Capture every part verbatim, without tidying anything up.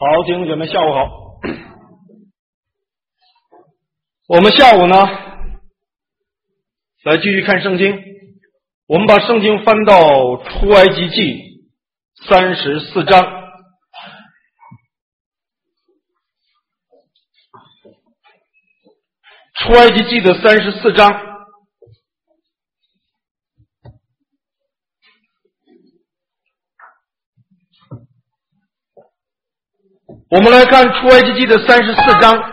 好，弟兄姐妹，下午好。我们下午呢，来继续看圣经。我们把圣经翻到出埃及记三十四章。出埃及记的三十四章。我们来看出埃及记的三十四章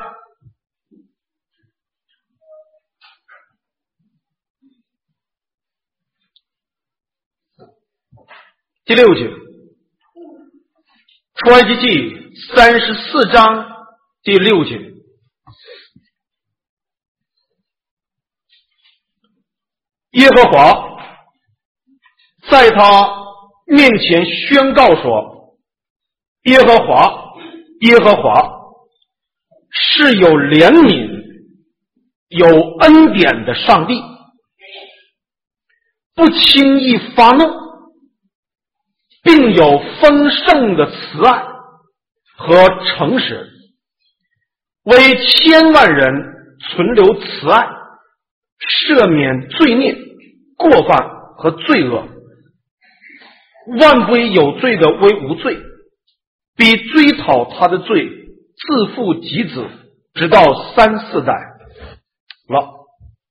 第六节。出埃及记三十四章第六节。耶和华在他面前宣告说，耶和华耶和华是有怜悯有恩典的上帝，不轻易发怒，并有丰盛的慈爱和诚实，为千万人存留慈爱，赦免罪孽过犯和罪恶，万不以有罪的为无罪，必追讨他的罪，自负及子，直到三四代。了，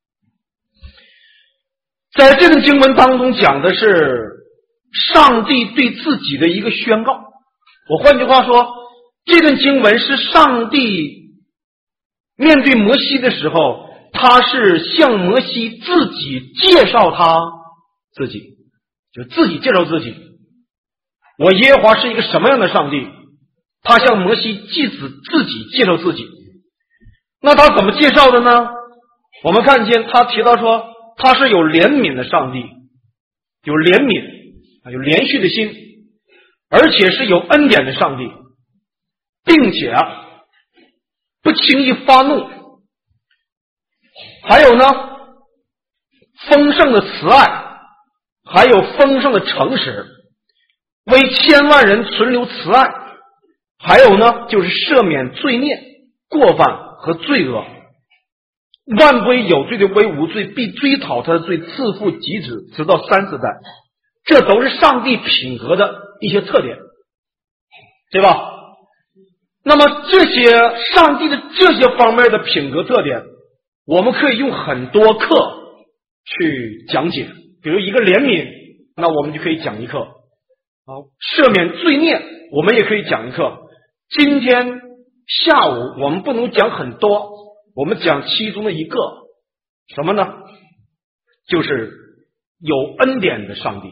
在这个经文当中讲的是上帝对自己的一个宣告。我换句话说，这段经文是上帝面对摩西的时候，他是向摩西自己介绍他自己，就自己介绍自己。我耶和华是一个什么样的上帝？他向摩西继子自己介绍自己。那他怎么介绍的呢？我们看见他提到说，他是有怜悯的上帝，有怜悯，有连续的心，而且是有恩典的上帝，并且不轻易发怒，还有呢，丰盛的慈爱，还有丰盛的诚实，为千万人存留慈爱，还有呢，就是赦免罪孽过犯和罪恶，万不以有罪的为无罪，必追讨他的罪，自负及子，直到三四代。这都是上帝品格的一些特点，对吧？那么这些上帝的这些方面的品格特点，我们可以用很多课去讲解。比如一个怜悯，那我们就可以讲一课。好，赦免罪孽，我们也可以讲一课。今天下午我们不能讲很多，我们讲其中的一个，什么呢？就是有恩典的上帝，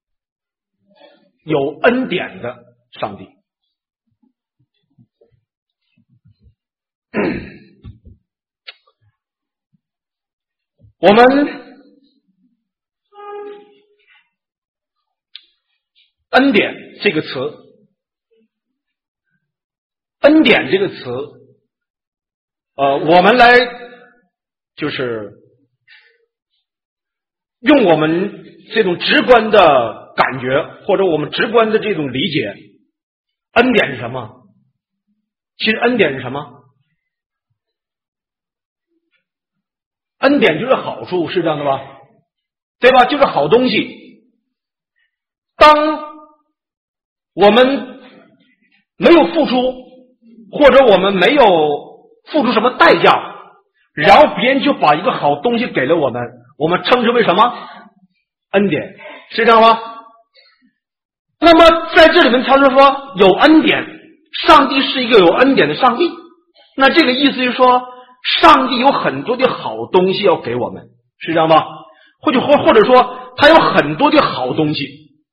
有恩典的上帝。我们恩典这个词，恩典这个词，呃，我们来就是用我们这种直观的感觉，或者我们直观的这种理解，恩典是什么？其实恩典是什么？恩典就是好处，是这样的吧？对吧？就是好东西。当我们没有付出，或者我们没有付出什么代价，然后别人就把一个好东西给了我们，我们称之为什么？恩典，是这样吗？那么在这里面他就说有恩典，上帝是一个有恩典的上帝。那这个意思就是说，上帝有很多的好东西要给我们，是这样吧？或者或或者说他有很多的好东西，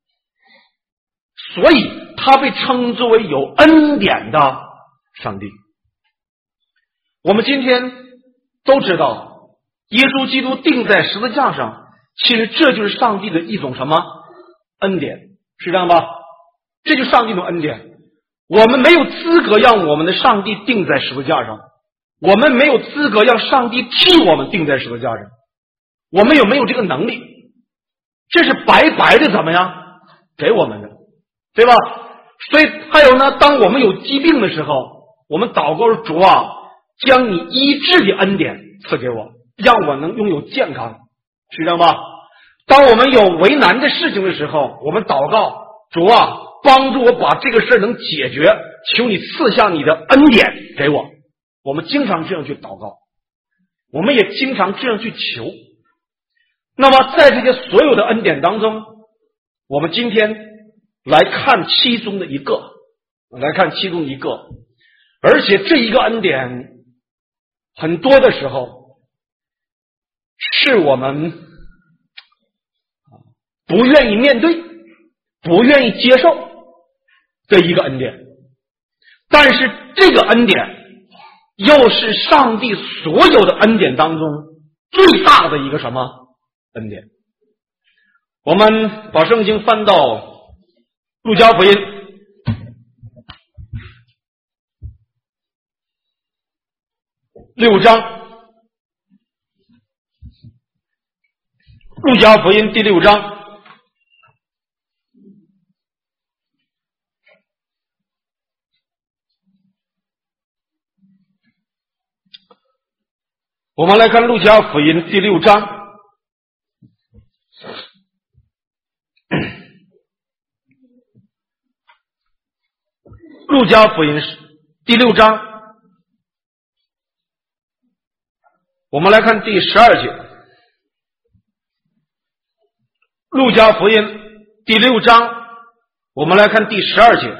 所以他被称之为有恩典的上帝。我们今天都知道，耶稣基督钉在十字架上，其实这就是上帝的一种什么恩典，是这样吧？这就是上帝的恩典。我们没有资格让我们的上帝钉在十字架上，我们没有资格让上帝替我们钉在十字架上，我们有没有这个能力？这是白白的怎么样给我们的，对吧？ 所以还有呢，当我们有疾病的时候，我们祷告主啊，将你医治的恩典赐给我，让我能拥有健康，是这样吧？当我们有为难的事情的时候，我们祷告主啊，帮助我把这个事能解决，求你赐下你的恩典给我。我们经常这样去祷告，我们也经常这样去求。那么在这些所有的恩典当中，我们今天来看其中的一个，来看其中一个，而且这一个恩典很多的时候是我们不愿意面对，不愿意接受的一个恩典，但是这个恩典又是上帝所有的恩典当中最大的一个什么恩典。我们把圣经翻到路加福音六章，路加福音第六章我们来看路加福音第六章路加福音第六章，我们来看第十二节。路加福音第六章，我们来看第十二节。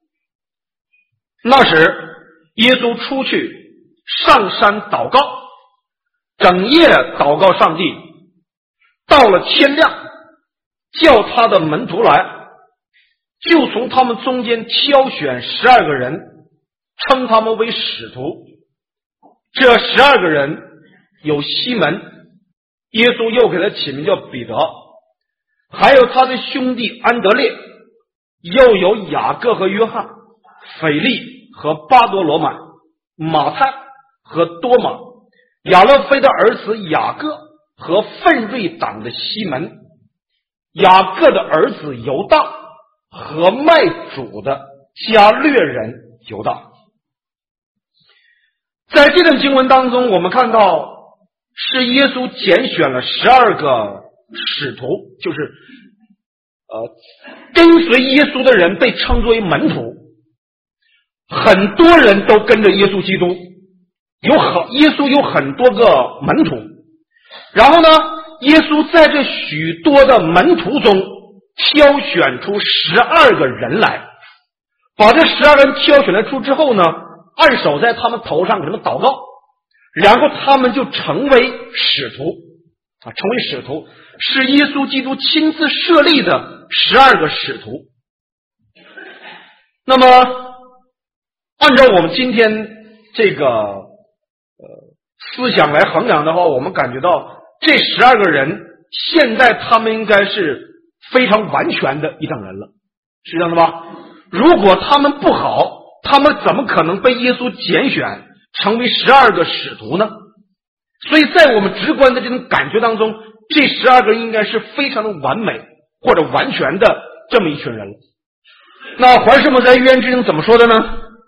那时耶稣出去上山祷告，整夜祷告上帝，到了天亮，叫他的门徒来，就从他们中间挑选十二个人，称他们为使徒。这十二个人有西门，耶稣又给他起名叫彼得，还有他的兄弟安德烈，又有雅各和约翰，腓利和巴多罗买，马太和多马，亚勒菲的儿子雅各和奋锐党的西门，雅各的儿子犹大和卖主的加略人犹大。在这段经文当中，我们看到是耶稣拣选了十二个使徒，就是呃跟随耶稣的人被称作为门徒，很多人都跟着耶稣基督，有很耶稣有很多个门徒，然后呢，耶稣在这许多的门徒中挑选出十二个人来，把这十二人挑选来出之后呢，按手在他们头上给他们祷告，然后他们就成为使徒啊，成为使徒，是耶稣基督亲自设立的十二个使徒。那么按照我们今天这个呃思想来衡量的话，我们感觉到这十二个人现在他们应该是非常完全的一等人了，是这样的吧？如果他们不好，他们怎么可能被耶稣拣选成为十二个使徒呢？所以在我们直观的这种感觉当中，这十二个人应该是非常的完美或者完全的这么一群人了。那怀圣母在预言之中怎么说的呢？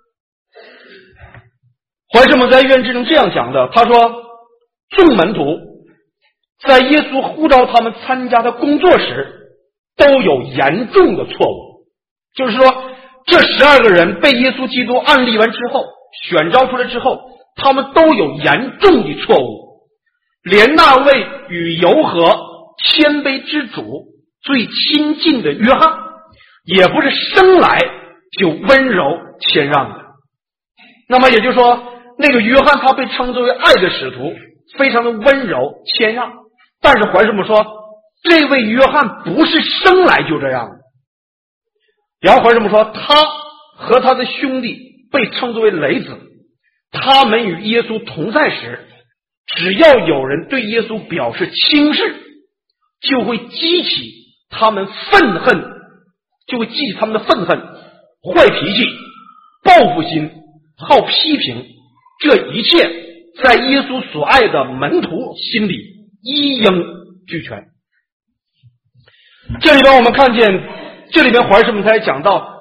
怀圣母在预言之中这样讲的，他说众门徒在耶稣呼召他们参加的工作时都有严重的错误，就是说这十二个人被耶稣基督按立完之后，选召出来之后，他们都有严重的错误，连那位与柔和谦卑之主最亲近的约翰也不是生来就温柔谦让的。那么也就是说，那个约翰他被称之为爱的使徒，非常的温柔谦让，但是怀圣母说这位约翰不是生来就这样的。然后怀圣母说他和他的兄弟被称作为雷子，他们与耶稣同在时，只要有人对耶稣表示轻视，就会激起他们愤恨，就会激起他们的愤恨、坏脾气、报复心、好批评，这一切在耶稣所爱的门徒心里一应俱全。这里边我们看见，这里边怀圣母才讲到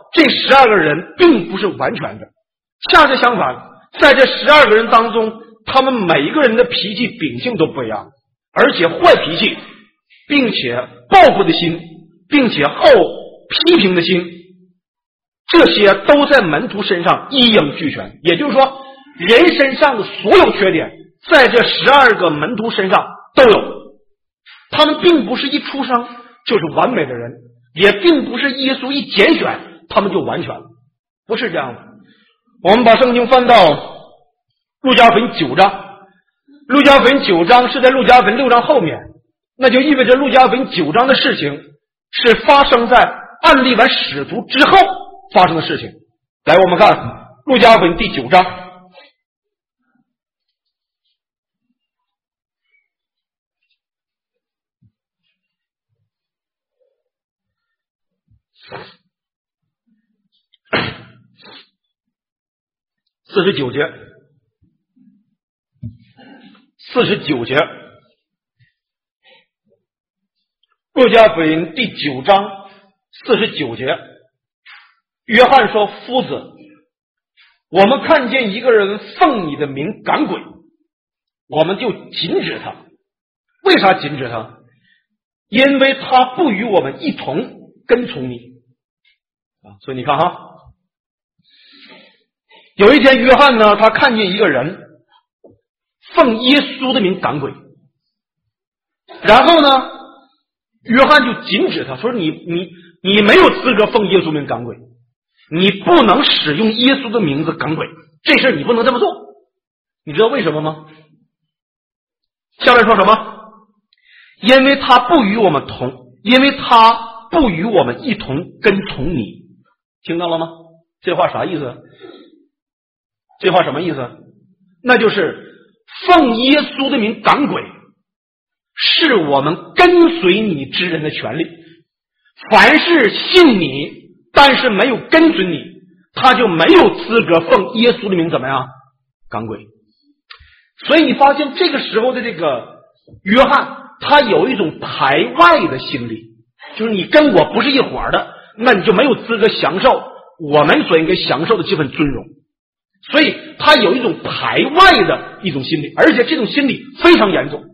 这十二个人并不是完全的，恰恰相反，在这十二个人当中，他们每一个人的脾气秉性都不一样，而且坏脾气，并且报复的心，并且后批评的心，这些都在门徒身上一应俱全。也就是说，人身上的所有缺点在这十二个门徒身上都有。他们并不是一出生就是完美的人，也并不是耶稣一拣选他们就完全了，不是这样的。我们把圣经翻到路加福音九章，路加福音九章是在路加福音六章后面，那就意味着路加福音九章的事情是发生在案例完使徒之后发生的事情。来，我们看路加福音第九章，四十九节，四十九节，路加福音第九章四十九节，约翰说：“夫子，我们看见一个人奉你的名赶鬼，我们就禁止他。为啥禁止他？因为他不与我们一同跟从你。”啊，所以你看哈。有一天约翰呢，他看见一个人奉耶稣的名赶鬼，然后呢约翰就禁止他说，你你你没有资格奉耶稣名赶鬼，你不能使用耶稣的名字赶鬼，这事你不能这么做。你知道为什么吗？下面说什么？因为他不与我们同因为他不与我们一同跟从你。听到了吗？这话啥意思？这话什么意思？那就是奉耶稣的名赶鬼是我们跟随你之人的权利，凡是信你但是没有跟随你，他就没有资格奉耶稣的名怎么样赶鬼。所以你发现这个时候的这个约翰，他有一种排外的心理，就是你跟我不是一伙的，那你就没有资格享受我们所应该享受的这份尊荣。所以他有一种排外的一种心理，而且这种心理非常严重。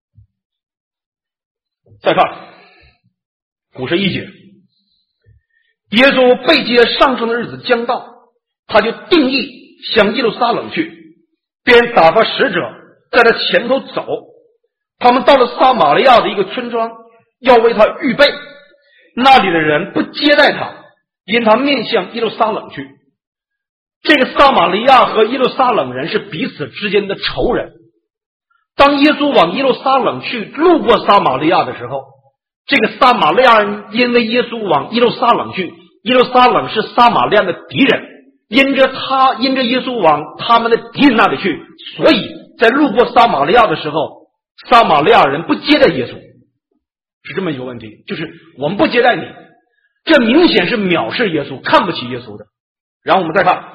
再看五十一节，耶稣被接上升的日子将到，他就定义向耶路撒冷去，便打发使者在他前头走。他们到了撒玛利亚的一个村庄，要为他预备，那里的人不接待他，因他面向耶路撒冷去。这个撒玛利亚和耶路撒冷人是彼此之间的仇人。当耶稣往耶路撒冷去，路过撒玛利亚的时候，这个撒玛利亚人因为耶稣往耶路撒冷去，耶路撒冷是撒玛利亚的敌人，因着他因着耶稣往他们的敌人那里去，所以在路过撒玛利亚的时候，撒玛利亚人不接待耶稣，是这么一个问题，就是我们不接待你，这明显是藐视耶稣，看不起耶稣的。然后我们再看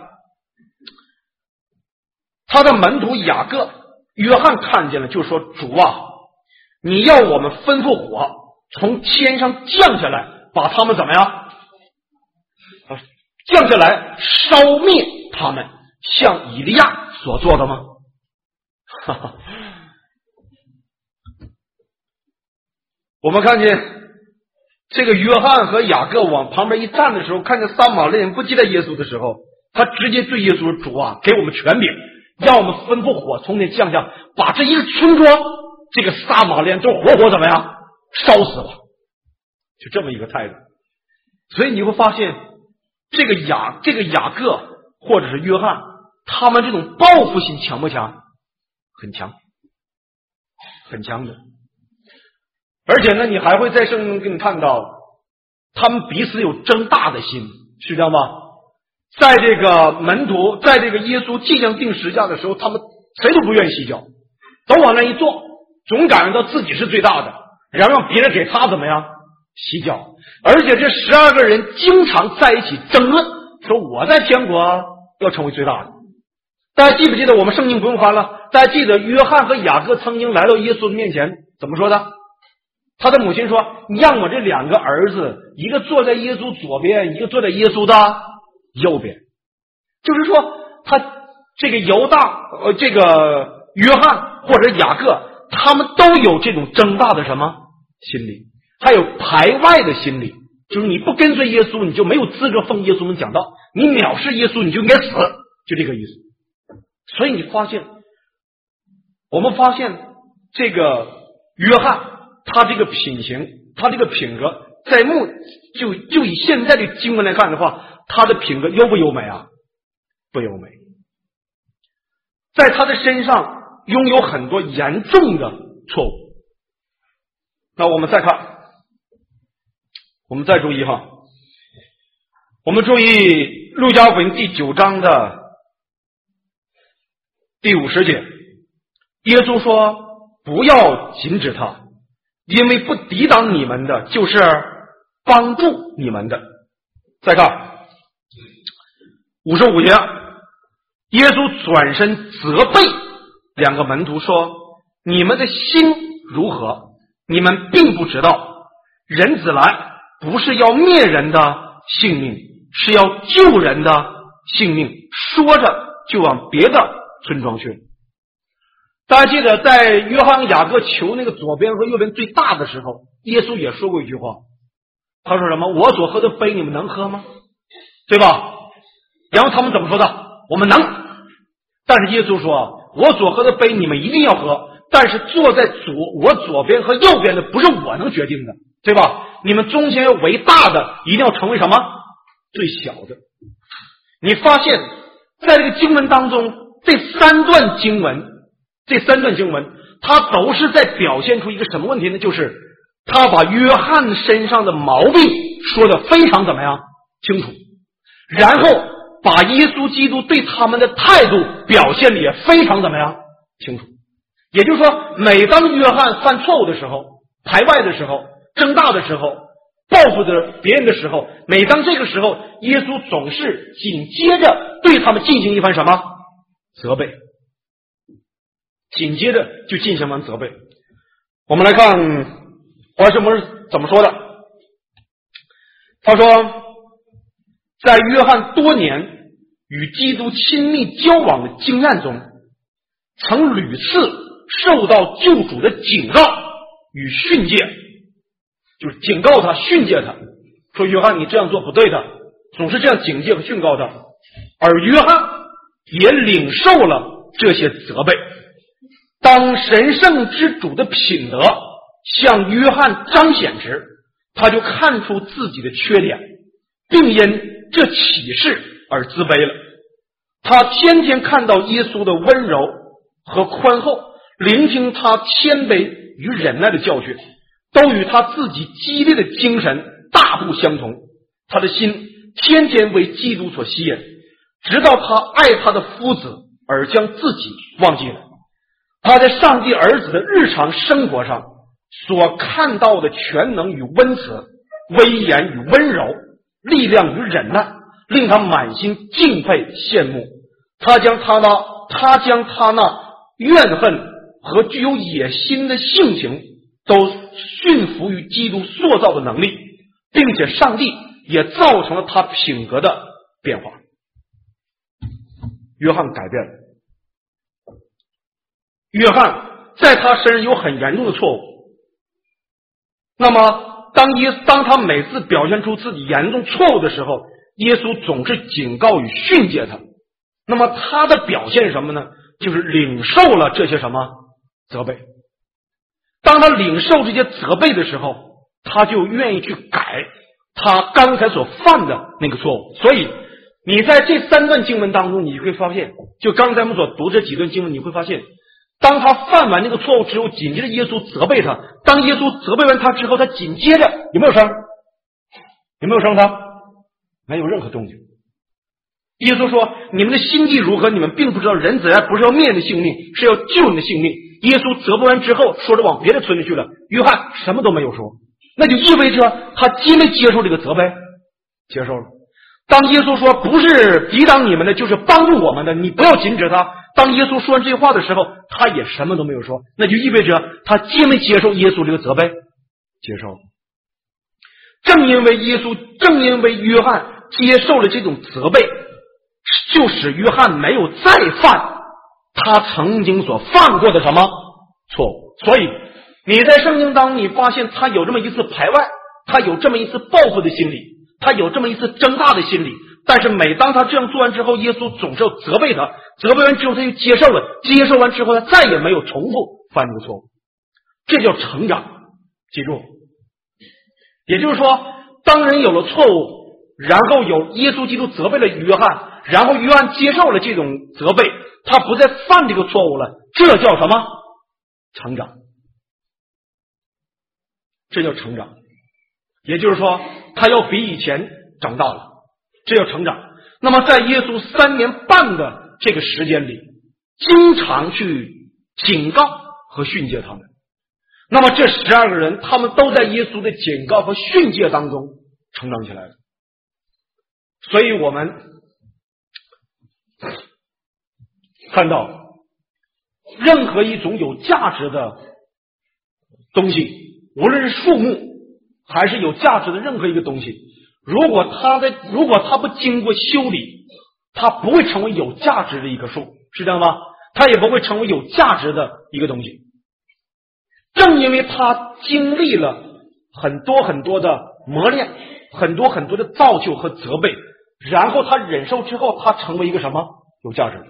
他的门徒雅各，约翰看见了，就说：“主啊，你要我们吩咐火从天上降下来，把他们怎么样？降下来烧灭他们，像以利亚所做的吗？”哈哈，我们看见这个约翰和雅各往旁边一站的时候，看见撒玛利亚人不接待耶稣的时候，他直接对耶稣说：“主啊，给我们权柄，让我们吩咐火从天降下，把这一个村庄这个撒玛利亚人都活活怎么样烧死了。”就这么一个态度。所以你会发现这个雅这个雅各或者是约翰，他们这种报复心强不强？很强，很强的。而且呢，你还会在圣经中给你看到他们彼此有争大的心，是这样吗？在这个门徒在这个耶稣即将定十架的时候，他们谁都不愿意洗脚，都往那一坐，总感觉到自己是最大的，然后让别人给他怎么样洗脚。而且这十二个人经常在一起争论，说我在天国要成为最大的。大家记不记得，我们圣经不用翻了，大家记得约翰和雅各曾经来到耶稣的面前怎么说的？他的母亲说：“你让我这两个儿子一个坐在耶稣左边，一个坐在耶稣的右边。就是说，他这个犹大、呃，这个约翰或者雅各，他们都有这种争霸的什么心理，还有排外的心理，就是你不跟随耶稣，你就没有资格奉耶稣们讲道，你藐视耶稣，你就应该死，就这个意思。所以你发现，我们发现这个约翰，他这个品行，他这个品格，在目就就以现在的经文来看的话，他的品格优不优美啊？不优美。在他的身上拥有很多严重的错误。那我们再看，我们再注意哈，我们注意路加福音第九章的第五十节，耶稣说不要禁止他，因为不抵挡你们的就是帮助你们的。再看五十五节，耶稣转身责备两个门徒说，你们的心如何？你们并不知道，人子来不是要灭人的性命，是要救人的性命。说着就往别的村庄去了。大家记得在约翰雅各求那个左边和右边最大的时候，耶稣也说过一句话，他说什么？我所喝的杯你们能喝吗？对吧？然后他们怎么说的？我们能。但是耶稣说，我所喝的杯你们一定要喝，但是坐在左我左边和右边的不是我能决定的，对吧？你们中间要为大的，一定要成为什么？最小的。你发现在这个经文当中，这三段经文这三段经文它都是在表现出一个什么问题呢？就是他把约翰身上的毛病说得非常怎么样清楚，然后把耶稣基督对他们的态度表现的也非常怎么样清楚。也就是说，每当约翰犯错误的时候，排外的时候，争大的时候，报复的别人的时候，每当这个时候，耶稣总是紧接着对他们进行一番什么责备，紧接着就进行完责备。我们来看华盛博士怎么说的。他说，在约翰多年与基督亲密交往的经验中，曾屡次受到救主的警告与训诫，就是警告他训诫他，说约翰你这样做不对的，总是这样警戒和训告他。而约翰也领受了这些责备。当神圣之主的品德向约翰彰显时，他就看出自己的缺点，并因这启示而自卑了。他天天看到耶稣的温柔和宽厚，聆听他谦卑与忍耐的教训，都与他自己激烈的精神大不相同。他的心天天为基督所吸引，直到他爱他的夫子而将自己忘记了。他在上帝儿子的日常生活上所看到的全能与温慈，威严与温柔，力量与忍耐，令他满心敬佩羡慕。他将他那他将他那怨恨和具有野心的性情都驯服于基督塑造的能力，并且上帝也造成了他品格的变化。约翰改变了，约翰在他身上有很严重的错误。那么当耶当他每次表现出自己严重错误的时候，耶稣总是警告与训诫他。那么他的表现是什么呢？就是领受了这些什么责备。当他领受这些责备的时候，他就愿意去改他刚才所犯的那个错误。所以你在这三段经文当中，你会发现，就刚才我们所读这几段经文，你会发现，当他犯完那个错误之后，紧接着耶稣责备他。当耶稣责备完他之后，他紧接着有没有声？有没有声？他没有任何动静。耶稣说，你们的心地如何？你们并不知道，人子来不是要灭人的性命，是要救人的性命。耶稣责备完之后，说着往别的村里去了。约翰什么都没有说，那就意味着他接没接受这个责备？接受了。当耶稣说不是抵挡你们的，就是帮助我们的，你不要禁止他。当耶稣说完这些话的时候，他也什么都没有说，那就意味着他接没接受耶稣这个责备？接受。 正因为耶稣，正因为约翰接受了这种责备，就使约翰没有再犯他曾经所犯过的什么错误。所以你在圣经当中你发现他有这么一次排外，他有这么一次报复的心理，他有这么一次争大的心理，但是每当他这样做完之后，耶稣总是要责备他，责备完之后他就接受了，接受完之后他再也没有重复犯这个错误。这叫成长，记住。也就是说，当人有了错误，然后有耶稣基督责备了约翰，然后约翰接受了这种责备，他不再犯这个错误了，这叫什么？成长。这叫成长。也就是说，他要比以前长大了，这叫成长。那么在耶稣三年半的这个时间里，经常去警告和训诫他们。那么这十二个人，他们都在耶稣的警告和训诫当中成长起来了。所以我们看到，任何一种有价值的东西，无论是树木还是有价值的任何一个东西，如果它的如果它不经过修理，它不会成为有价值的一棵树，是这样吗？它也不会成为有价值的一个东西。正因为他经历了很多很多的磨练，很多很多的造就和责备，然后他忍受之后，他成为一个什么有价值的。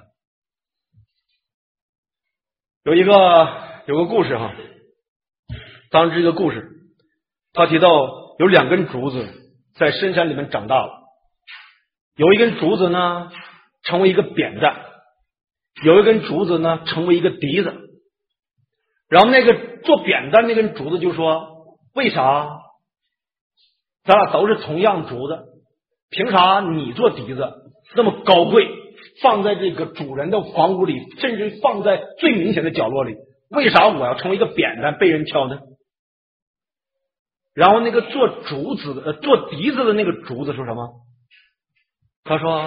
有一个有个故事哈，当时这个故事他提到有两根竹子在深山里面长大了，有一根竹子呢成为一个扁担，有一根竹子呢成为一个笛子。然后那个做扁担那根竹子就说，为啥咱俩都是同样竹子，凭啥你做笛子那么高贵，放在这个主人的房屋里，甚至放在最明显的角落里，为啥我要成为一个扁担被人挑呢？然后那个做竹子的、呃、做笛子的那个竹子说什么？他说，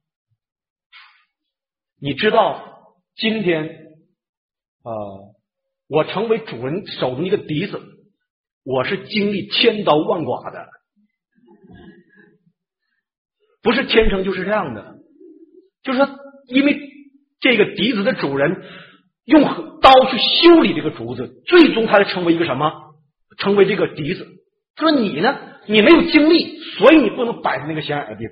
你知道今天呃我成为主人手中一个笛子，我是经历千刀万剐的，不是天生就是这样的。就是说，因为这个笛子的主人用刀去修理这个竹子，最终他成为一个什么？成为这个笛子。说你呢，你没有经历，所以你不能摆在那个显矮的地方。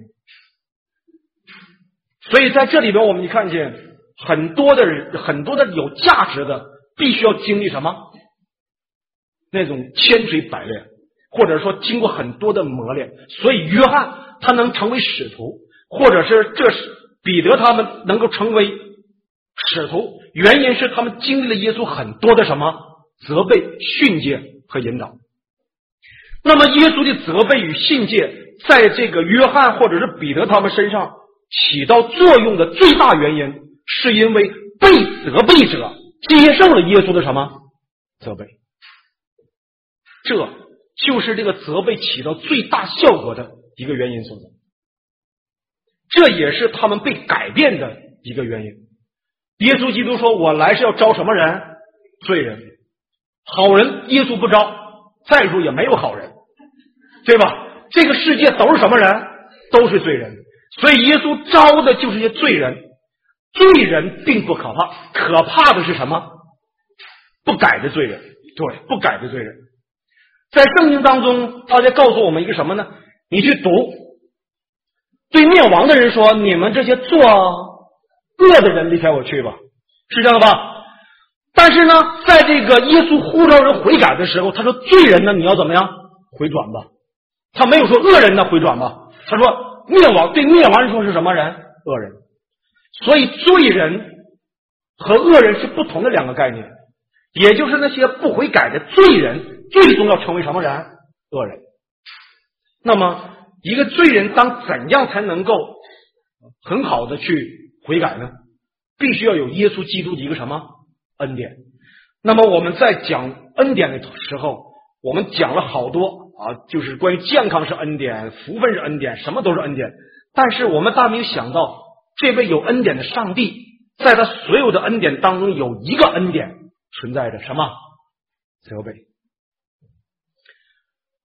所以在这里边，我们就看见很多的人，很多的有价值的，必须要经历什么？那种千锤百炼，或者说经过很多的磨练。所以约翰他能成为使徒，或者是这是彼得他们能够成为使徒，原因是他们经历了耶稣很多的什么责备、训诫和引导。那么耶稣的责备与训诫在这个约翰或者是彼得他们身上起到作用的最大原因，是因为被责备者接受了耶稣的什么责备，这就是这个责备起到最大效果的一个原因所在，这也是他们被改变的一个原因。耶稣基督说，我来是要招什么人？罪人。好人耶稣不招，再说也没有好人，对吧？这个世界都是什么人？都是罪人。所以耶稣招的就是些罪人。罪人并不可怕，可怕的是什么？不改的罪人。对，不改的罪人。在圣经当中，他在告诉我们一个什么呢？你去读，对灭亡的人说，你们这些做恶的人离开我去吧，是这样的吧？但是呢，在这个耶稣呼召人悔改的时候，他说罪人呢，你要怎么样回转吧？他没有说恶人呢回转吧？他说灭亡，对灭亡人说是什么人？恶人。所以罪人和恶人是不同的两个概念，也就是那些不悔改的罪人，最终要成为什么人？恶人。那么一个罪人当怎样才能够很好的去悔改呢？必须要有耶稣基督的一个什么恩典。那么我们在讲恩典的时候，我们讲了好多啊，就是关于健康是恩典，福分是恩典，什么都是恩典。但是我们大没有想到，这位有恩典的上帝，在他所有的恩典当中，有一个恩典存在着什么？责备。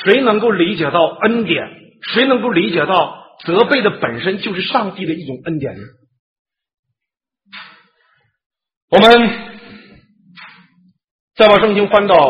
谁能够理解到恩典？谁能够理解到责备的本身就是上帝的一种恩典呢？我们再把圣经翻到，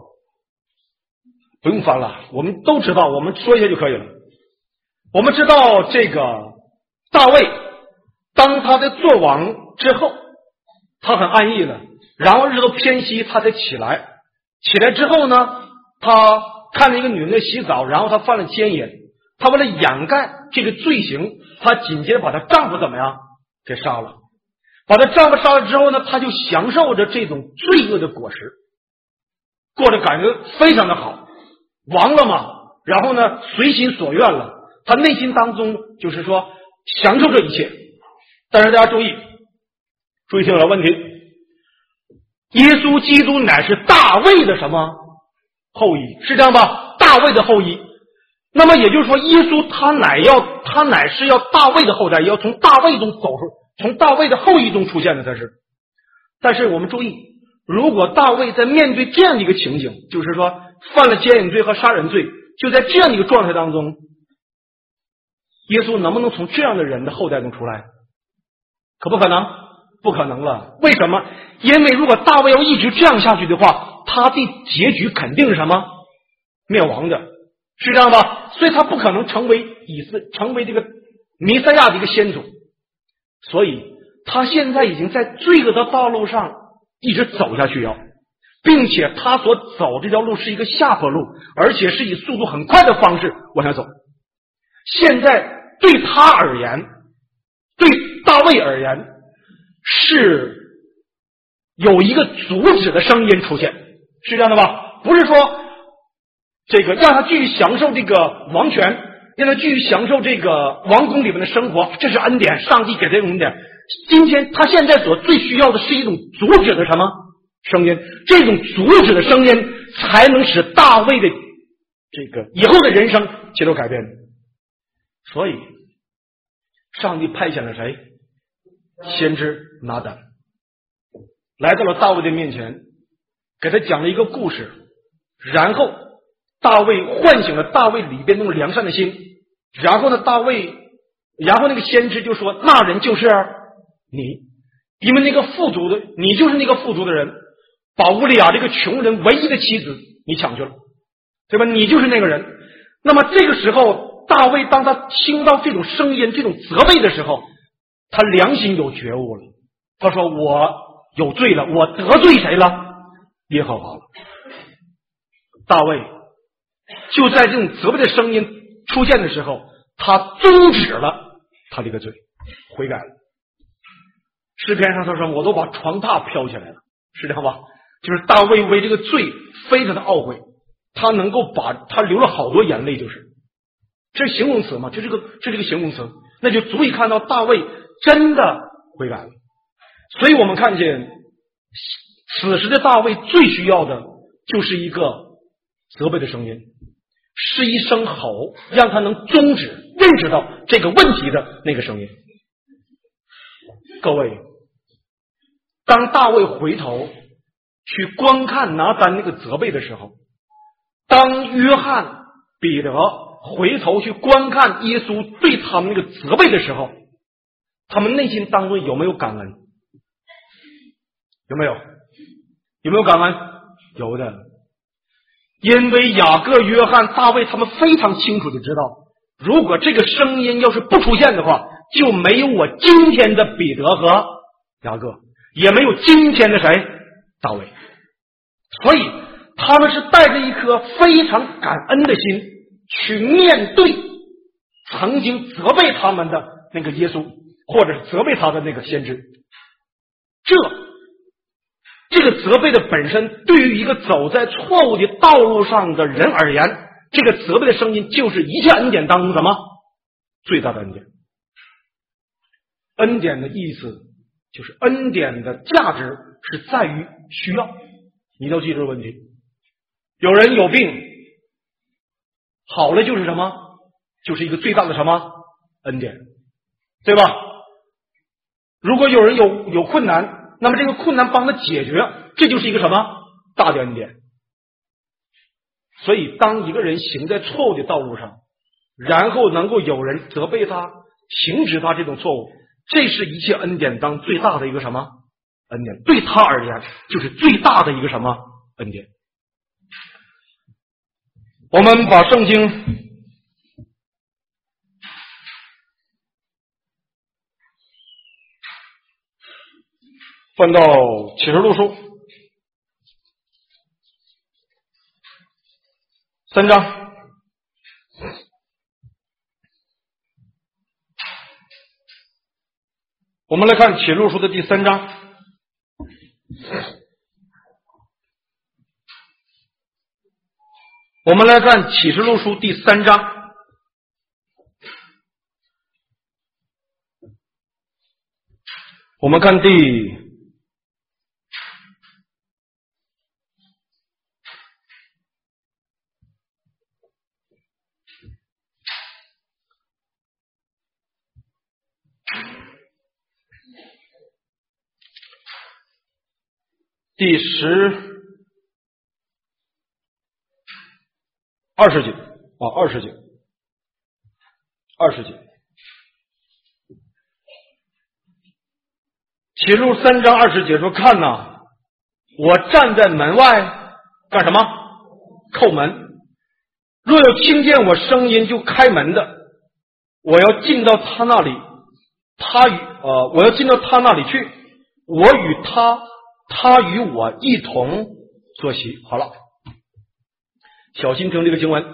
不用翻了，我们都知道，我们说一下就可以了。我们知道这个大卫，当他在做王之后，他很安逸了，然后日头偏西，他才起来。起来之后呢，他看了一个女人在洗澡，然后他犯了奸淫，他为了掩盖这个罪行，他紧接着把他丈夫怎么样给杀了。把他丈夫杀了之后呢，他就享受着这种罪恶的果实，过着感觉非常的好，王了嘛，然后呢随心所愿了，他内心当中就是说享受这一切。但是大家注意注意听了问题，耶稣基督乃是大卫的什么后裔？是这样吧？大卫的后裔。那么也就是说，耶稣他乃要他乃是要大卫的后代，要从大卫中走出，从大卫的后裔中出现的。他是，但是我们注意，如果大卫在面对这样的一个情景，就是说犯了奸淫罪和杀人罪，就在这样的一个状态当中，耶稣能不能从这样的人的后代中出来？可不可能？不可能了。为什么？因为如果大卫要一直这样下去的话，他的结局肯定是什么？灭亡的，是这样吧？所以他不可能成为以色成为这个弥赛亚的一个先祖。所以他现在已经在罪恶的道路上一直走下去要，并且他所走这条路是一个下坡路，而且是以速度很快的方式往下走。现在对他而言，对大卫而言，是有一个阻止的声音出现，是这样的吧？不是说这个让他继续享受这个王权，让他继续享受这个王宫里面的生活，这是恩典，上帝给他的恩典。今天他现在所最需要的是一种阻止的什么声音？这种阻止的声音才能使大卫的这个以后的人生接受改变。所以上帝派遣了谁？先知拿单来到了大卫的面前，给他讲了一个故事，然后大卫唤醒了大卫里边那种良善的心，然后呢大卫然后那个先知就说，那人就是你，因为那个富足的你就是那个富足的人，把乌利亚这个穷人唯一的妻子你抢去了，对吧？你就是那个人。那么这个时候大卫当他听到这种声音，这种责备的时候，他良心有觉悟了，他说我有罪了，我得罪谁了？耶和华了。大卫就在这种责备的声音出现的时候，他终止了他这个罪，悔改了。诗篇上他说，我都把床榻飘起来了，是这样吧？就是大卫为这个罪非常的懊悔，他能够把他流了好多眼泪，就是这是形容词嘛，这是个这是个形容词，那就足以看到大卫真的悔改了。所以我们看见此时的大卫最需要的就是一个责备的声音，是一声吼，让他能终止认识到这个问题的那个声音。各位，当大卫回头去观看拿单那个责备的时候，当约翰、彼得回头去观看耶稣对他们那个责备的时候，他们内心当中有没有感恩？有没有？有没有感恩？有的。因为雅各、约翰、大卫他们非常清楚的知道，如果这个声音要是不出现的话，就没有我今天的彼得和雅各，也没有今天的谁？大卫。所以他们是带着一颗非常感恩的心去面对曾经责备他们的那个耶稣，或者是责备他的那个先知。这这个责备的本身，对于一个走在错误的道路上的人而言，这个责备的声音就是一切恩典当中什么？最大的恩典。恩典的意思就是恩典的价值是在于需要，你都记住问题。有人有病好了就是什么？就是一个最大的什么？恩典，对吧？如果有人有有困难，那么这个困难帮他解决，这就是一个什么？大的恩典。 所以当一个人行在错误的道路上，然后能够有人责备他，停止他这种错误，这是一切恩典当最大的一个什么恩典？对他而言就是最大的一个什么恩典？我们把圣经翻到启示录书三章，我们来看启示录书的第三章。我们来看启示录书第三章，我们看第第十二十节啊，二十节，二十节。启示录三章二十节说：“看哪，我站在门外干什么？叩门。若有听见我声音就开门的，我要进到他那里，他与呃，我要进到他那里去，我与他，他与我一同坐席。”好了。小心听这个经文。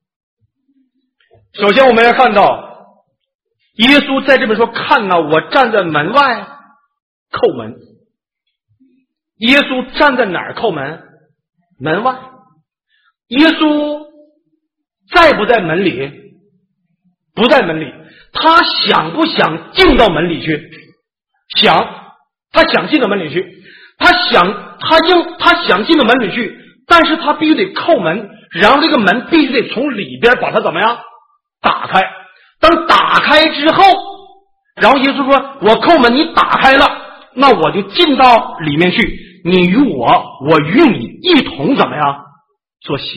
首先我们要看到耶稣在这边说：“看哪，我站在门外叩门。”耶稣站在哪儿叩门？门外。耶稣在不在门里？不在门里。他想不想进到门里去？想。他想进到门里去。他想他应他想进到门里去，但是他必须得叩门，然后这个门必须得从里边把它怎么样打开。当打开之后，然后耶稣说：“我叩门，你打开了，那我就进到里面去，你与我，我与你一同怎么样坐席。”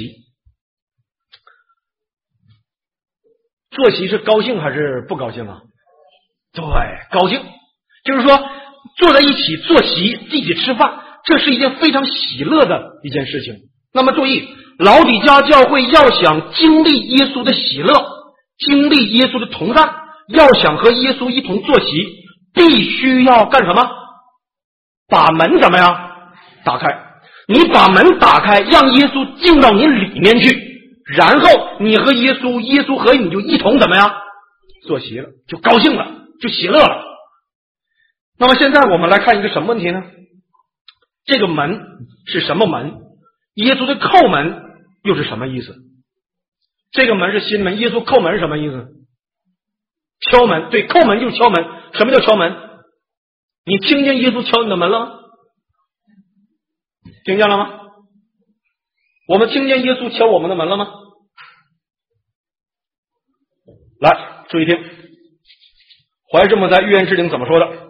坐席是高兴还是不高兴啊？对，高兴。就是说坐在一起坐席，一起吃饭，这是一件非常喜乐的一件事情。那么注意，老底嘉教会要想经历耶稣的喜乐，经历耶稣的同在，要想和耶稣一同坐席，必须要干什么？把门怎么样打开。你把门打开，让耶稣进到你里面去，然后你和耶稣，耶稣和你就一同怎么样坐席了，就高兴了，就喜乐了。那么现在我们来看一个什么问题呢？这个门是什么门？耶稣的叩门又是什么意思？这个门是新门，耶稣叩门是什么意思？敲门。对，叩门就是敲门。什么叫敲门？你听见耶稣敲你的门了吗？听见了吗？我们听见耶稣敲我们的门了吗？来，注意听，怀圣母在预言之灵怎么说的？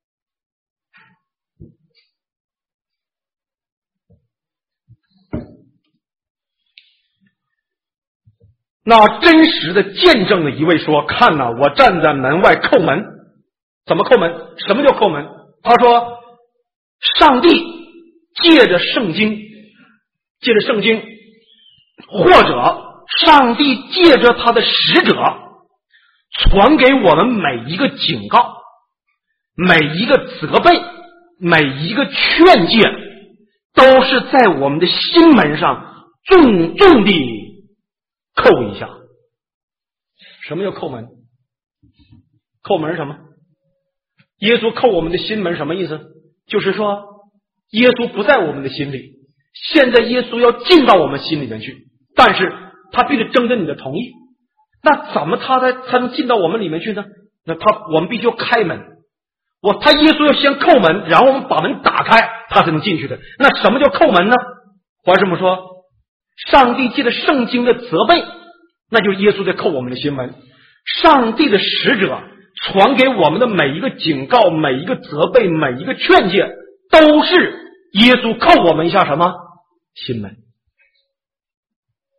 那真实的见证的一位说：“看哪，我站在门外叩门。”怎么叩门？什么叫叩门？他说上帝借着圣经，借着圣经，或者上帝借着他的使者传给我们每一个警告，每一个责备，每一个劝诫，都是在我们的心门上重重地叩一下。什么叫叩门？叩门是什么？耶稣叩我们的心门什么意思？就是说耶稣不在我们的心里，现在耶稣要进到我们心里面去，但是他必须征得你的同意。那怎么他才才能进到我们里面去呢？那他我们必须要开门。我他耶稣要先叩门，然后我们把门打开，他才能进去的。那什么叫叩门呢？怀什么说上帝借着圣经的责备，那就是耶稣在叩我们的心门。上帝的使者传给我们的每一个警告，每一个责备，每一个劝诫，都是耶稣叩我们一下什么心门。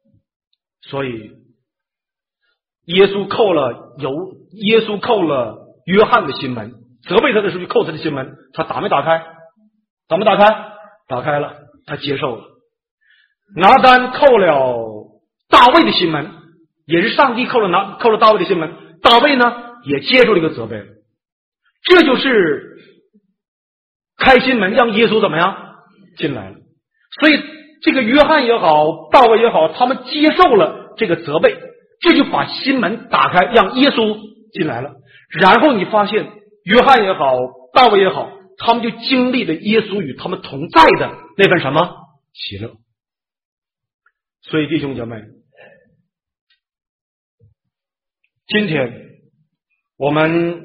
所以耶稣扣了有耶稣扣了约翰的心门，责备他的时候就扣他的心门，他打没打开？打没打开？打开了，他接受了。拿单扣了大卫的心门，也是上帝扣了拿扣了大卫的心门，大卫呢也接受这个责备了。这就是开心门，让耶稣怎么样进来了。所以这个约翰也好，大卫也好，他们接受了这个责备，这就把心门打开，让耶稣进来了。然后你发现约翰也好，大卫也好，他们就经历了耶稣与他们同在的那份什么喜乐。所以弟兄姐妹，今天我们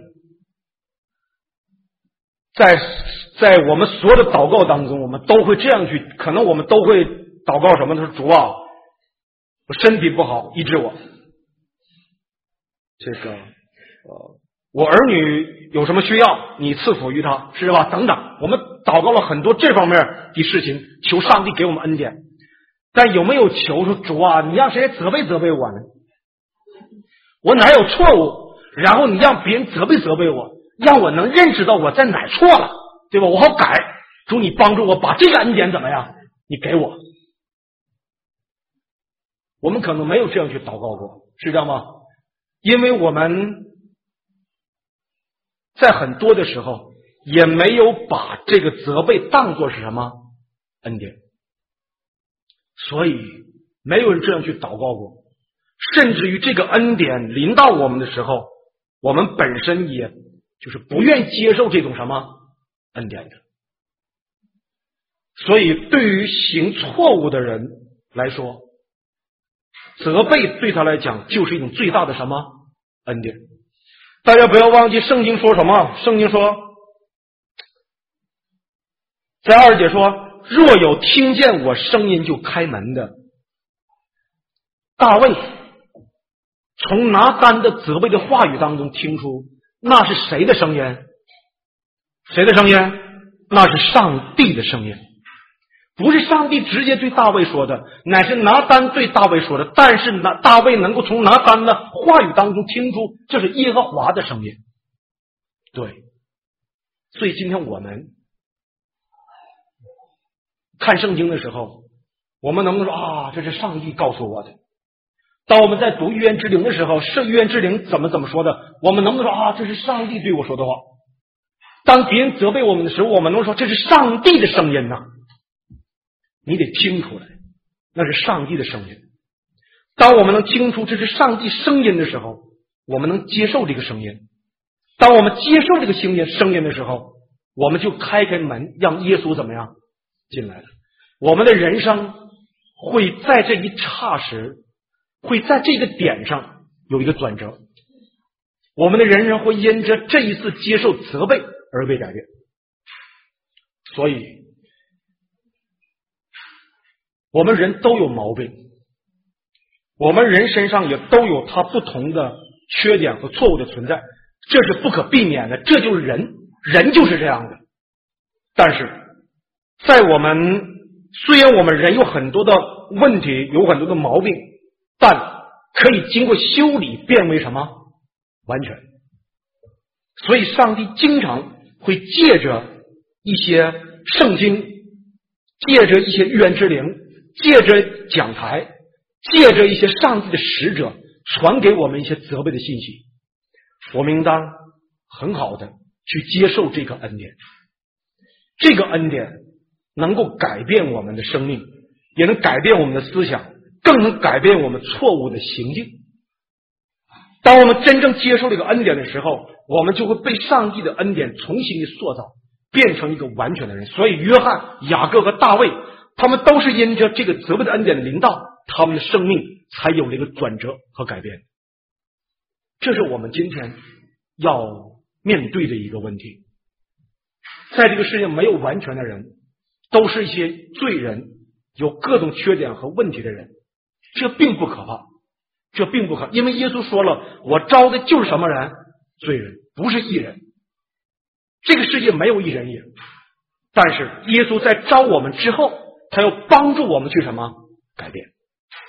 在在我们所有的祷告当中，我们都会这样去，可能我们都会祷告什么？他说：“主啊，我身体不好，医治我。这个呃，我儿女有什么需要，你赐福于他，是吧？等等，我们祷告了很多这方面的事情，求上帝给我们恩典。但有没有求说主啊，你让谁责备责备我呢？我哪有错误？然后你让别人责备责备我，让我能认识到我在哪错了，对吧？我好改。主，你帮助我把这个恩典怎么样？你给我。我们可能没有这样去祷告过，是这样吗？因为我们在很多的时候也没有把这个责备当作是什么恩典，所以没有人这样去祷告过。甚至于这个恩典临到我们的时候，我们本身也就是不愿接受这种什么恩典的。所以对于行错误的人来说，责备对他来讲就是一种最大的什么恩典。大家不要忘记圣经说什么，圣经说在二节说，若有听见我声音就开门的。大卫从拿单的责备的话语当中听出，那是谁的声音？谁的声音？那是上帝的声音。不是上帝直接对大卫说的，乃是拿单对大卫说的。但是拿大卫能够从拿单的话语当中听出，这是耶和华的声音。对，所以今天我们看圣经的时候，我们能不能说啊，这是上帝告诉我的？当我们在读预言之灵的时候，是预言之灵怎么怎么说的？我们能不能说啊，这是上帝对我说的话？当别人责备我们的时候，我们能说这是上帝的声音呐、啊？你得听出来，那是上帝的声音。当我们能听出这是上帝声音的时候，我们能接受这个声音。当我们接受这个声音声音的时候，我们就开开门，让耶稣怎么样进来了。我们的人生会在这一刹时，会在这个点上有一个转折。我们的人生会因着这一次接受责备而被改变。所以我们人都有毛病，我们人身上也都有他不同的缺点和错误的存在，这是不可避免的，这就是人，人就是这样的。但是在我们虽然我们人有很多的问题，有很多的毛病，但可以经过修理变为什么完全。所以上帝经常会借着一些圣经，借着一些预言之灵，借着讲台，借着一些上帝的使者，传给我们一些责备的信息。我们应当很好的去接受这个恩典，这个恩典能够改变我们的生命，也能改变我们的思想，更能改变我们错误的行径。当我们真正接受这个恩典的时候，我们就会被上帝的恩典重新的塑造，变成一个完全的人。所以约翰、雅各和大卫，他们都是因着这个责备的恩典的临到，他们的生命才有了一个转折和改变。这是我们今天要面对的一个问题。在这个世界没有完全的人，都是一些罪人，有各种缺点和问题的人。这并不可怕，这并不可怕，因为耶稣说了，我招的就是什么人？罪人，不是义人。这个世界没有义人也，但是耶稣在招我们之后，他要帮助我们去什么改变。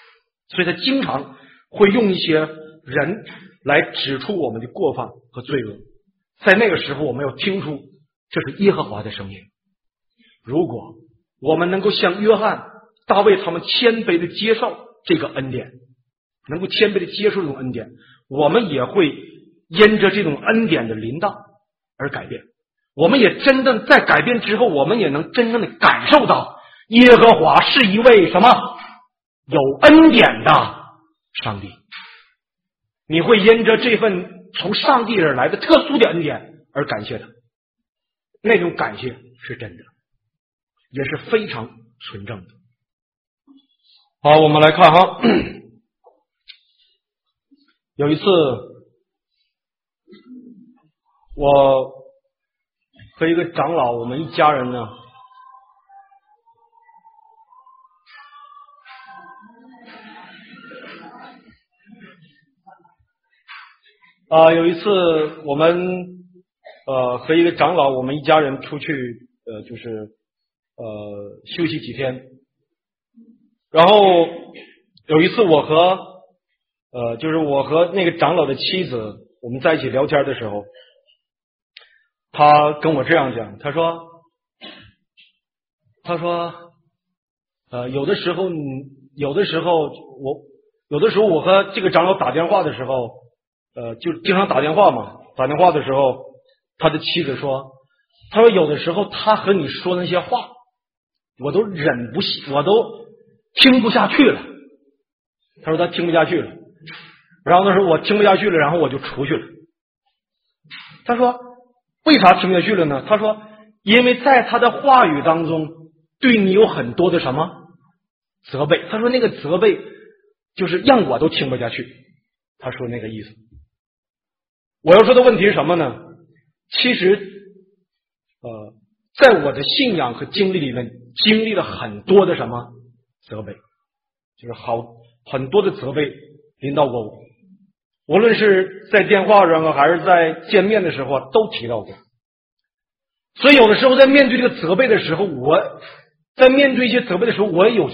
所以他经常会用一些人来指出我们的过犯和罪恶。在那个时候，我们要听出这是耶和华的声音。如果我们能够像约翰、大卫他们谦卑的接受这个恩典，能够谦卑的接受这种恩典，我们也会因着这种恩典的临到而改变。我们也真正在改变之后，我们也能真正的感受到耶和华是一位什么有恩典的上帝。你会因着这份从上帝而来的特殊的恩典而感谢他，那种感谢是真的，也是非常纯正的。好，我们来看哈，有一次我和一个长老，我们一家人呢啊、呃，有一次我们呃和一个长老，我们一家人出去呃就是呃休息几天，然后有一次我和呃就是我和那个长老的妻子，我们在一起聊天的时候，他跟我这样讲，他说他说呃有的时候你有的时候我有的时候我和这个长老打电话的时候，呃，就经常打电话嘛。打电话的时候，他的妻子说：“他说有的时候他和你说那些话，我都忍不下，我都听不下去了。”他说他听不下去了，然后那时候我听不下去了，然后我就出去了。他说为啥听不下去了呢？他说因为在他的话语当中，对你有很多的什么责备。他说那个责备就是让我都听不下去。他说那个意思。我要说的问题是什么呢？其实呃，在我的信仰和经历里面经历了很多的什么责备，就是好很多的责备临到过我，无论是在电话上啊，还是在见面的时候啊，都提到过。所以有的时候在面对这个责备的时候，我在面对一些责备的时候，我也有气，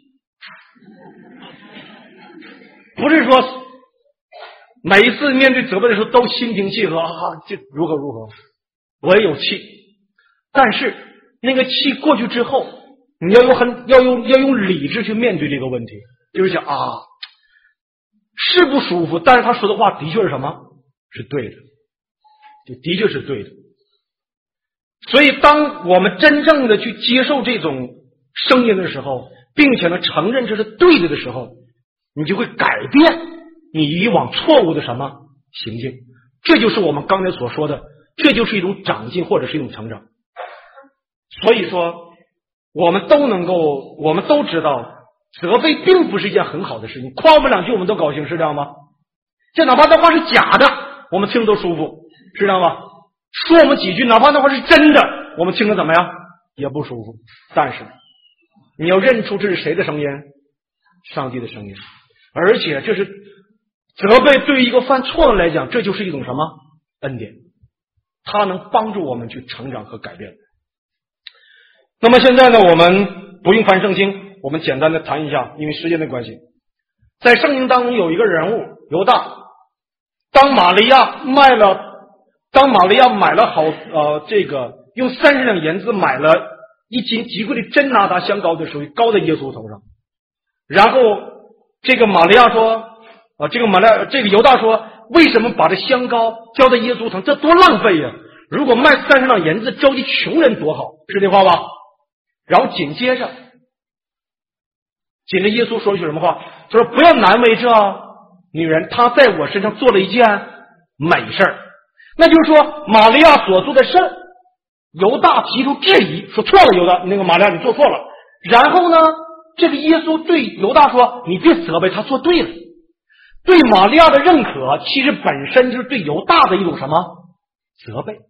不是说每一次面对责备的时候都心平气和啊，就如何如何，我也有气。但是那个气过去之后，你要用很要用要用理智去面对这个问题，就是想啊，是不舒服，但是他说的话的确是什么？是对的，就的确是对的。所以当我们真正的去接受这种声音的时候，并且呢承认这是对的的时候，你就会改变你以往错误的什么行径。这就是我们刚才所说的，这就是一种长进或者是一种成长。所以说我们都能够我们都知道责备并不是一件很好的事情，夸我们两句我们都高兴，是这样吗？这哪怕那话是假的，我们听着都舒服，是这样吗？说我们几句，哪怕那话是真的，我们听着怎么样？也不舒服。但是你要认出这是谁的声音？上帝的声音。而且这是责备，对于一个犯错的来讲，这就是一种什么恩典，它能帮助我们去成长和改变。那么现在呢，我们不用翻圣经，我们简单的谈一下，因为时间的关系，在圣经当中有一个人物犹大，当玛利亚卖了当玛利亚买了好呃这个用三十两银子买了一斤极贵的真哪达香膏的时候，膏在耶稣头上，然后这个玛利亚说啊，这个玛利亚这个犹大说，为什么把这香膏交在耶稣头，这多浪费呀！如果卖三十两银子周济穷人多好，是这话吧？然后紧接着紧着耶稣说一句什么话？他说不要难为这女人，她在我身上做了一件美事儿。那就是说玛利亚所做的事儿，犹大提出质疑，说错了，犹大那个玛利亚你做错了。然后呢，这个耶稣对犹大说，你别责备他，做对了。对玛利亚的认可其实本身就是对犹大的一种什么责备。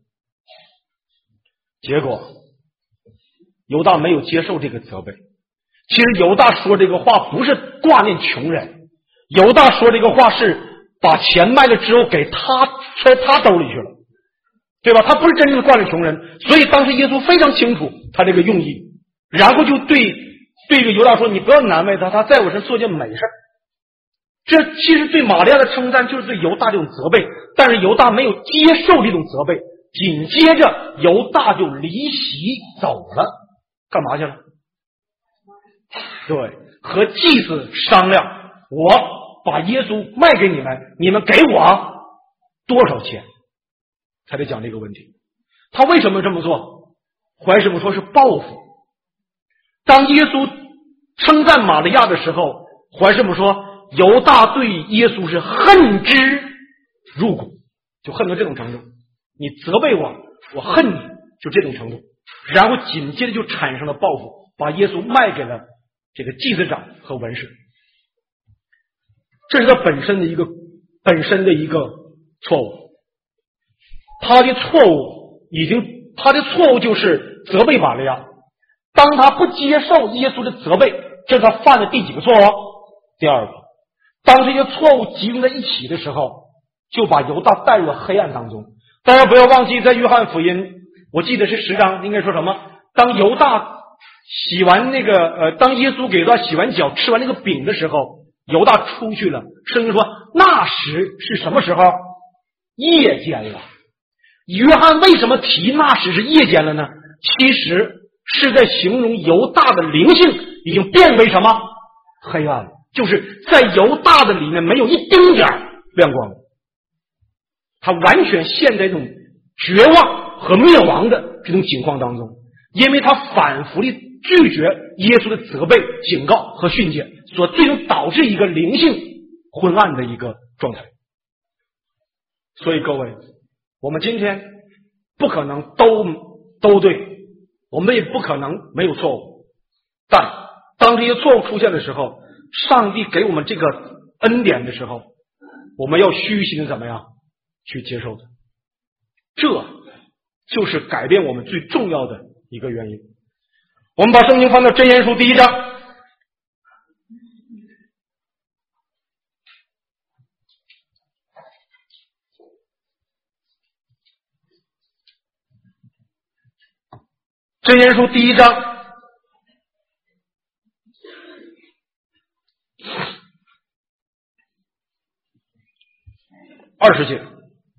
结果犹大没有接受这个责备。其实犹大说这个话不是挂念穷人，犹大说这个话是把钱卖了之后给他揣他兜里去了，对吧？他不是真正的挂念穷人。所以当时耶稣非常清楚他这个用意，然后就对对这个犹大说，你不要难为他，他在我身上做件美事。 这其实对玛利亚的称赞就是对犹大这种责备，但是犹大没有接受这种责备，紧接着犹大就离席走了，干嘛去了？对，和祭司商量，我把耶稣卖给你们，你们给我多少钱？才得讲这个问题。他为什么这么做？怀师母说是报复。当耶稣称赞玛利亚的时候，怀师母说犹大对耶稣是恨之入骨，就恨到这种程度。你责备我，我恨你，就这种程度。然后紧接着就产生了报复，把耶稣卖给了这个祭司长和文士。这是他本身的一个本身的一个错误。他的错误已经，他的错误就是责备玛利亚。当他不接受耶稣的责备，这是他犯的第几个错误？第二个。当这些错误集中在一起的时候，就把犹大带入了黑暗当中。大家不要忘记，在约翰福音，我记得是十章，应该说什么？当犹大洗完那个呃，当耶稣给他洗完脚，吃完那个饼的时候，犹大出去了。圣经说，那时是什么时候？夜间了。约翰为什么提那时是夜间了呢？其实是在形容犹大的灵性已经变为什么？黑暗了，就是在犹大的里面没有一丁点亮光，他完全陷在这种绝望和灭亡的这种情况当中，因为他反复的拒绝耶稣的责备、警告和训诫，所最终导致一个灵性昏暗的一个状态。所以各位，我们今天不可能都都对，我们也不可能没有错误，但当这些错误出现的时候，上帝给我们这个恩典的时候，我们要虚心的怎么样去接受的，这就是改变我们最重要的一个原因。我们把圣经翻到箴言书第一章，箴言书第一章二十节。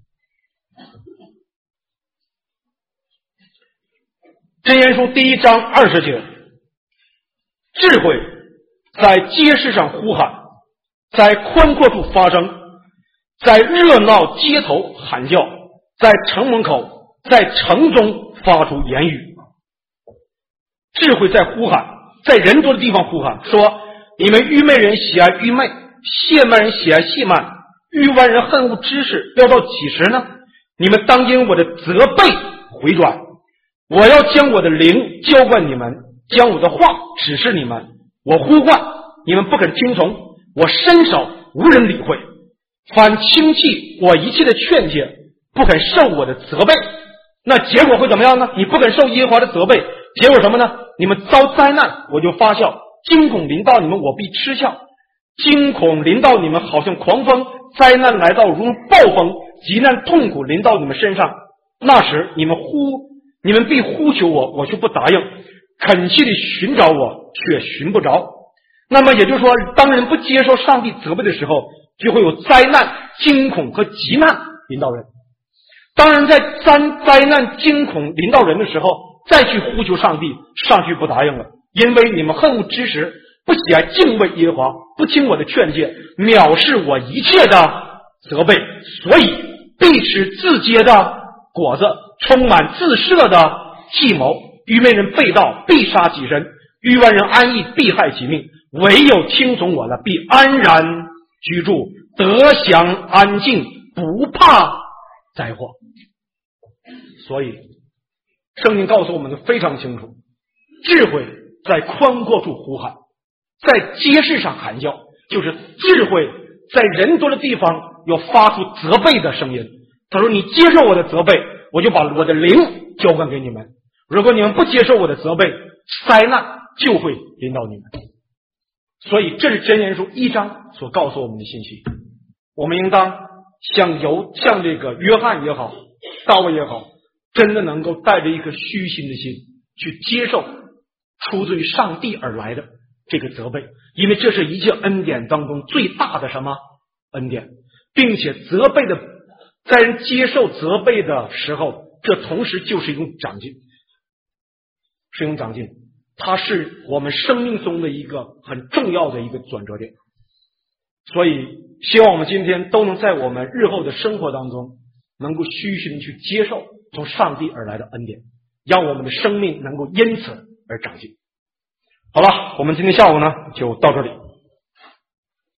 箴言书第一章二十节，智慧在街市上呼喊，在宽阔处发声，在热闹街头喊叫，在城门口，在城中发出言语。智慧在呼喊，在人多的地方呼喊，说你们愚昧人喜爱愚昧，亵慢人喜爱亵慢，愚顽人恨恶知识，要到几时呢？你们当因我的责备回转，我要将我的灵浇灌你们，将我的话指示你们。我呼唤，你们不肯听从，我伸手，无人理会。反轻弃我一切的劝诫，不肯受我的责备，那结果会怎么样呢？你不肯受耶和华的责备，结果什么呢？你们遭灾难，我就发笑；惊恐临到你们，我必嗤笑。惊恐临到你们，好像狂风；灾难来到，如暴风；急难痛苦临到你们身上。那时你们呼，你们必呼求我，我却不答应；恳切地寻找我，却寻不着。那么也就是说，当人不接受上帝责备的时候，就会有灾难、惊恐和急难临到人。当人在灾灾难、惊恐临到人的时候，再去呼求上帝，上帝不答应了，因为你们恨恶知识，不喜爱敬畏耶和华，不听我的劝诫，藐视我一切的责备，所以必吃自结的果子，充满自设的计谋。愚昧人背道，必杀己身；愚顽人安逸，必害己命。唯有听从我的，必安然居住，得享安静，不怕灾祸。所以圣经告诉我们的非常清楚，智慧在宽阔处呼喊，在街市上喊叫，就是智慧在人多的地方有发出责备的声音。他说，你接受我的责备，我就把我的灵交换给你们；如果你们不接受我的责备，灾难就会临到你们。所以这是箴言书一章所告诉我们的信息。我们应当像由像这个约翰也好，大卫也好，真的能够带着一颗虚心的心去接受出自于上帝而来的这个责备，因为这是一切恩典当中最大的什么恩典，并且责备的，在人接受责备的时候，这同时就是一种长进，是一种长进，它是我们生命中的一个很重要的一个转折点。所以希望我们今天都能在我们日后的生活当中能够虚心去接受从上帝而来的恩典，让我们的生命能够因此而长进。好了，我们今天下午呢就到这里。